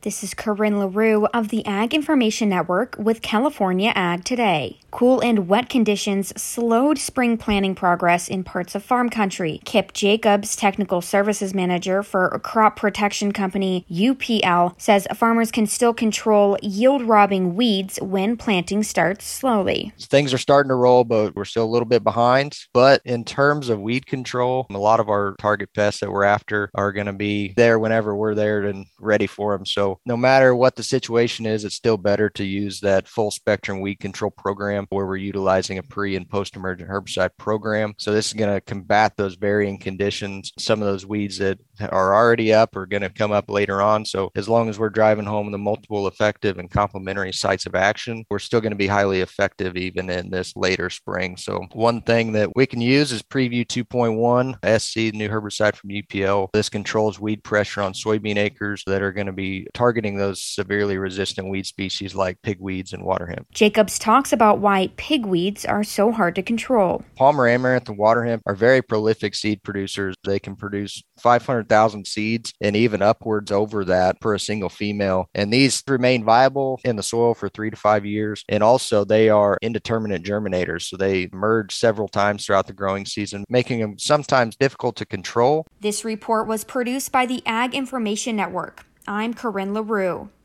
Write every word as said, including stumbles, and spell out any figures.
This is Corinne LaRue of the Ag Information Network with California Ag Today. Cool and wet conditions slowed spring planting progress in parts of farm country. Kip Jacobs, Technical Services Manager for crop protection company U P L, says farmers can still control yield-robbing weeds when planting starts slowly. Things are starting to roll, but we're still a little bit behind. But in terms of weed control, a lot of our target pests that we're after are going to be there whenever we're there and ready for them. So no matter what the situation is, it's still better to use that full spectrum weed control program where we're utilizing a pre and post emergent herbicide program. So this is going to combat those varying conditions. Some of those weeds that are already up are going to come up later on. So as long as we're driving home the multiple effective and complementary sites of action, we're still going to be highly effective even in this later spring. So one thing that we can use is Preview two point one S C, the new herbicide from U P L. This controls weed pressure on soybean acres that are going to be targeting those severely resistant weed species like pigweeds and water hemp. Jacobs talks about why pigweeds are so hard to control. Palmer amaranth and water hemp are very prolific seed producers. They can produce five hundred thousand seeds and even upwards over that per a single female. And these remain viable in the soil for three to five years. And also they are indeterminate germinators. So they emerge several times throughout the growing season, making them sometimes difficult to control. This report was produced by the Ag Information Network. I'm Corinne LaRue.